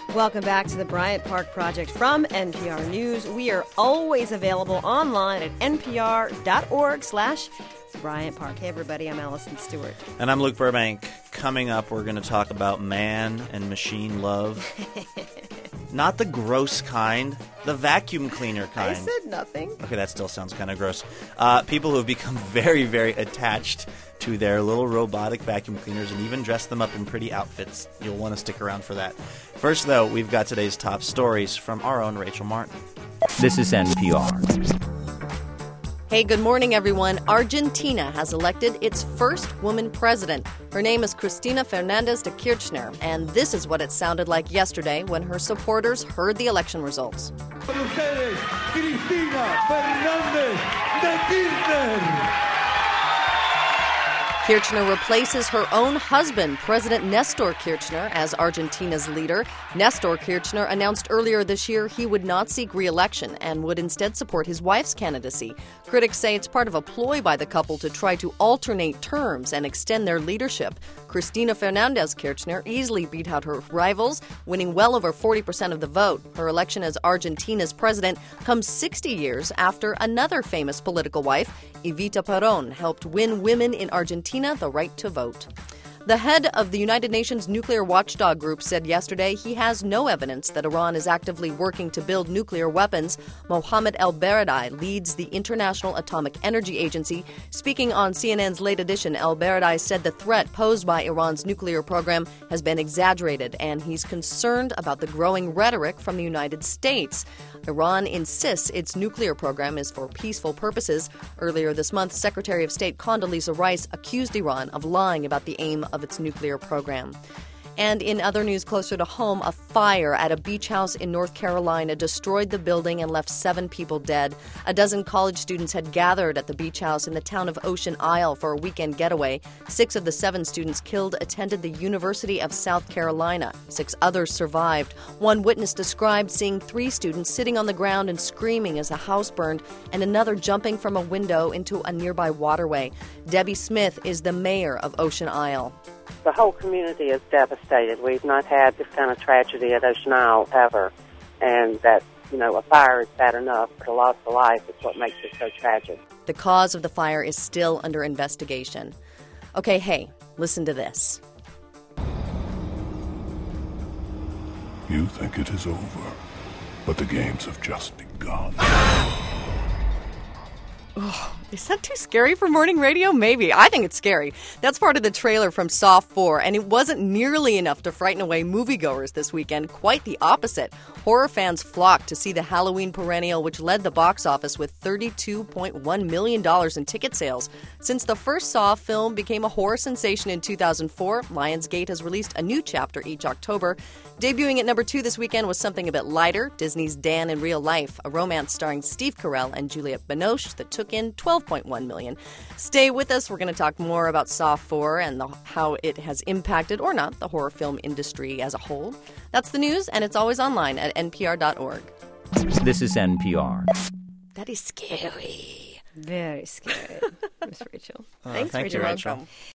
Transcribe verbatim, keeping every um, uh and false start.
Welcome back to the Bryant Park Project from N P R News. We are always available online at npr.org slash Bryant Park. Hey, everybody, I'm Allison Stewart. And I'm Luke Burbank. Coming up, we're going to talk about man and machine love. Not the gross kind, the vacuum cleaner kind. I said nothing. Okay, that still sounds kind of gross. Uh, people who have become very, very attached to their little robotic vacuum cleaners and even dress them up in pretty outfits. You'll want to stick around for that. First, though, we've got today's top stories from our own Rachel Martin. This is N P R. Hey, good morning, everyone. Argentina has elected its first woman president. Her name is Cristina Fernández de Kirchner, and this is what it sounded like yesterday when her supporters heard the election results. Con ustedes, Cristina Fernández de Kirchner. Kirchner replaces her own husband, President Nestor Kirchner, as Argentina's leader. Nestor Kirchner announced earlier this year he would not seek re-election and would instead support his wife's candidacy. Critics say it's part of a ploy by the couple to try to alternate terms and extend their leadership. Cristina Fernández Kirchner easily beat out her rivals, winning well over forty percent of the vote. Her election as Argentina's president comes sixty years after another famous political wife, Evita Perón, helped win women in Argentina the right to vote. The head of the United Nations nuclear watchdog group said yesterday he has no evidence that Iran is actively working to build nuclear weapons. Mohammed El-Baradei leads the International Atomic Energy Agency. Speaking on C N N's Late Edition, El-Baradei said the threat posed by Iran's nuclear program has been exaggerated, and he's concerned about the growing rhetoric from the United States. Iran insists its nuclear program is for peaceful purposes. Earlier this month, Secretary of State Condoleezza Rice accused Iran of lying about the aim of its nuclear program. And in other news closer to home, a fire at a beach house in North Carolina destroyed the building and left seven people dead. A dozen college students had gathered at the beach house in the town of Ocean Isle for a weekend getaway. Six of the seven students killed attended the University of South Carolina. Six others survived. One witness described seeing three students sitting on the ground and screaming as the house burned, and another jumping from a window into a nearby waterway. Debbie Smith is the mayor of Ocean Isle. The whole community is devastated. We've not had this kind of tragedy at Ocean Isle ever. And that, you know, a fire is bad enough, but a loss of life is what makes it so tragic. The cause of the fire is still under investigation. Okay, hey, listen to this. You think it is over, but the games have just begun. Oh, is that too scary for morning radio? Maybe. I think it's scary. That's part of the trailer from Saw four, and it wasn't nearly enough to frighten away moviegoers this weekend. Quite the opposite. Horror fans flocked to see the Halloween perennial, which led the box office with thirty-two point one million dollars in ticket sales. Since the first Saw film became a horror sensation in two thousand four, Lionsgate has released a new chapter each October. Debuting at number two this weekend was something a bit lighter, Disney's Dan in Real Life, a romance starring Steve Carell and Juliette Binoche that took in twelve point one million dollars. Stay with us. We're going to talk more about Saw four and the, how it has impacted, or not, the horror film industry as a whole. That's the news, and it's always online at N P R dot org. This is N P R. That is scary. Very scary, Miss Rachel. Uh, Thanks, thank Rachel. you, Rachel. Welcome.